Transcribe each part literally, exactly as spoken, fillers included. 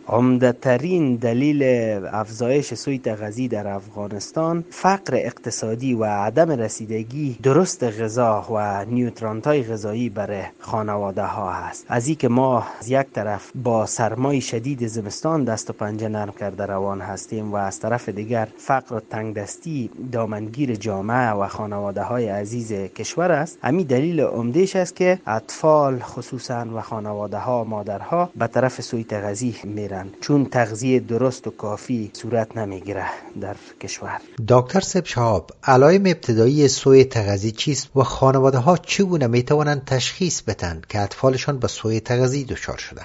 عمده ترین دلیل افزایش سوی تغذی در افغانستان فقر اقتصادی و عدم رسیدگی درست غذا و نیوترانت های غذایی برای خانواده ها است. از این که ما از یک طرف با سرمای شدید زمستان دست و پنجه نرم کرده روان هستیم و از طرف دیگر فقر و تنگدستی دامنگیر جامعه و خانواده های عزیز کشور است، همین دلیل عمدهش است که اطفال خصوصا و خانواده ها مادرها به طرف سوی تغذی میرن، چون تغذیه درست و کافی صورت نمیگیره در کشور. دکتر سیب شهاب، علائم ابتدایی سوی تغذی چیست و خانواده ها چگونه میتوانند تشخیص بدن که اطفالشان به سوی تغذی دچار شده؟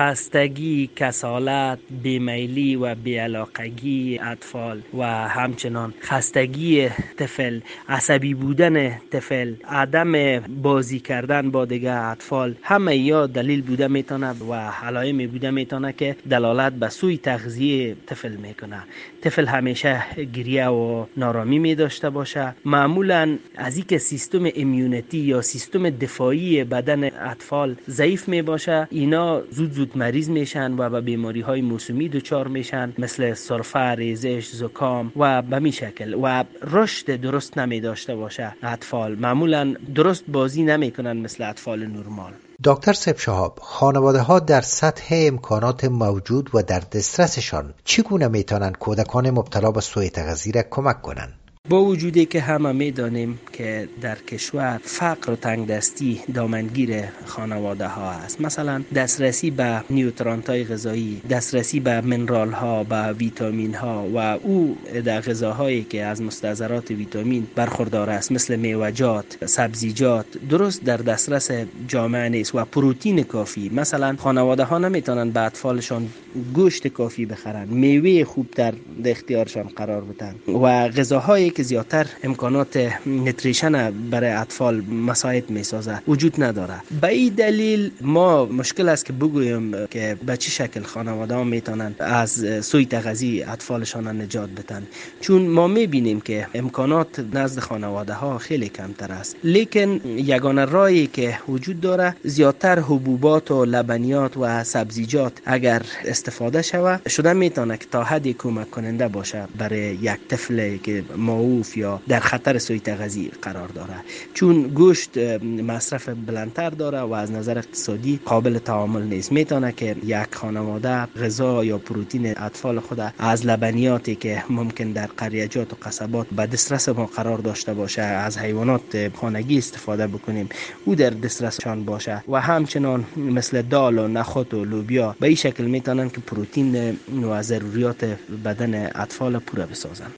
خستگی، کسالت، بیمیلی و بیعلاقگی اطفال و همچنان خستگی طفل، عصبی بودن طفل، عدم بازی کردن با دیگه اطفال، همه یا دلیل بوده میتونه و علائم بوده میتونه که دلالت به سوی تغذیه طفل میکنه. طفل همیشه گریه و نارامی می داشته باشه. معمولا از اینکه سیستم ایمیونیتی یا سیستم دفاعی بدن اطفال ضعیف می باشه، اینا زود زود مریض میشن و به بیماری های موسمی دچار میشن، مثل سرفه، ریزش، زکام و به می شکل، و رشد درست نمی داشته باشه. اطفال معمولا درست بازی نمی کنن مثل اطفال نرمال. دکتر سیب شهاب، خانواده ها در سطح امکانات موجود و در دسترسشان چگونه میتونن کودکان مبتلا به سوء تغذیه را کمک کنند؟ با وجودی که همه میدانیم که در کشور فقر و تنگدستی دامنگیر خانواده ها است، مثلا دسترسی به نیوترانت های غذایی، دسترسی به منرال ها، به ویتامین ها و او در غذاهایی که از مستحضرات ویتامین برخوردار است، مثل میوه‌جات، سبزیجات، درست در دسترس جامعه نیست. و پروتئین کافی، مثلا خانواده ها نمیتونن به اطفالشان گوشت کافی بخرن، میوه خوب در اختیارشان قرار بدن و غذاهایی که زیادتر امکانات نتریشن برای اطفال مساعد میسازه وجود نداره. به این دلیل ما مشکل است که بگوییم که به چه شکل خانواده ها میتونن از سوء تغذی اطفالشان نجات بدن، چون ما میبینیم که امکانات نزد خانواده ها خیلی کمتر است. لیکن یگانه راهی که وجود داره زیادتر حبوبات و لبنیات و سبزیجات اگر استفاده شود شده میتونه که تا حدی کمک کننده باشه برای یک طفلی که معوف یا در خطر سوء تغذی قرار داره، چون گوشت مصرف بلندتر داره و از نظر اقتصادی قابل تعامل نیست. میتونه که یک خانواده غذا یا پروتئین اطفال خود از لبنیاتی که ممکن در قریجات و قصبات به دسترس ما قرار داشته باشه، از حیوانات خانگی استفاده بکنیم او در دسترسشان باشه، و همچنان مثل دال و نخود و لوبیا به این شکل میتونن که پروتئین و ضروریات بدن اطفال پوره بسازن.